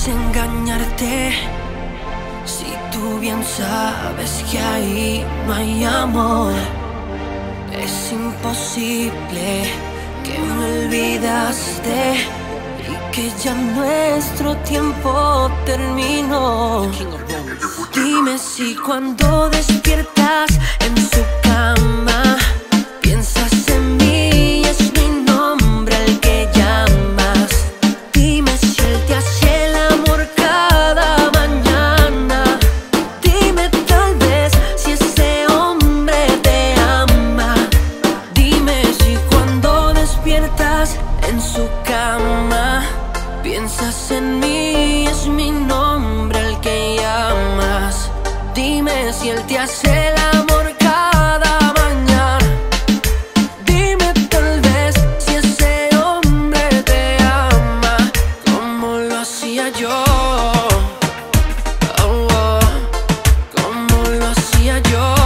engañarte si tú bien sabes que ahí no hay amor? Es imposible que me olvidaste y que ya nuestro tiempo terminó. Dime si cuando despiertas en su cama piensas en mí y es mi nombre el que llamas. Dime si él te hace el amor cada mañana. Dime tal vez si ese hombre te ama. Dime si cuando despiertas en su cama piensas en mí y es mi nombre el que llamas. Dime si él te hace el amor cada mañana. Dime tal vez si ese hombre te ama como lo hacía yo. Oh, oh, como lo hacía yo.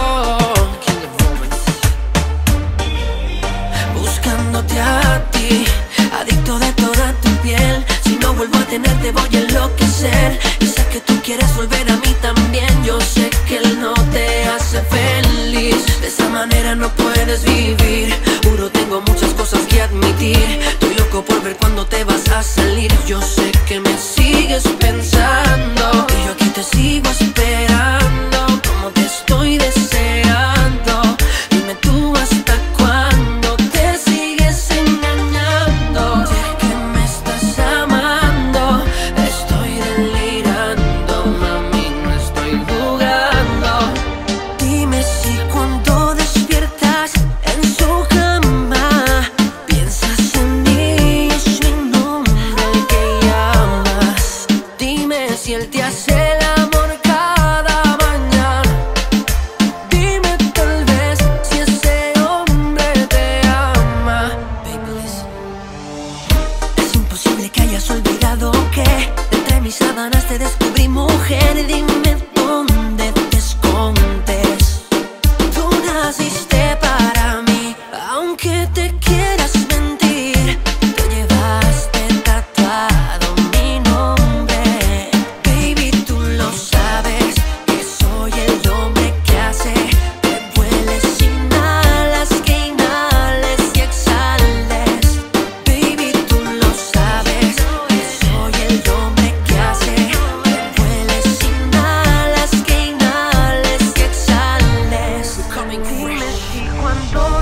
Buscándote a ti, adicto de toda tu piel. Si no vuelvo a tenerte voy a enloquecer. Y sé que tú quieres volver a mí también. Yo sé que él no te hace feliz. De esa manera no puedes vivir. Juro tengo muchas cosas que admitir. Estoy loco por ver cuándo te vas a salir. Yo sé que me sigues pensando y yo aquí te sigo esperando. Como te estoy deseando. Dime tú hasta cuándo te sigues engañando. Sé que me estás amando. Estoy delirando, mami, no estoy jugando. Dime si cuando despiertas en su cama piensas en mí, es mi nombre el que llamas. Dime si él te hace el amor cada mañana. Dime tal vez si ese hombre te ama. Baby, listen. Es imposible que hayas olvidado que entre mis sábanas te descubrí, mujer. Dime dónde te escondes. Tú naciste para mí, aunque te quieras mentir. Te llevaste tatuado mi nombre. Baby, tú lo sabes, que soy el hombre que hace que vueles sin alas, que inhales y exhales. Baby, tú lo sabes, que soy el hombre que hace que vueles sin alas, que inhales y exhales. Dime si cuando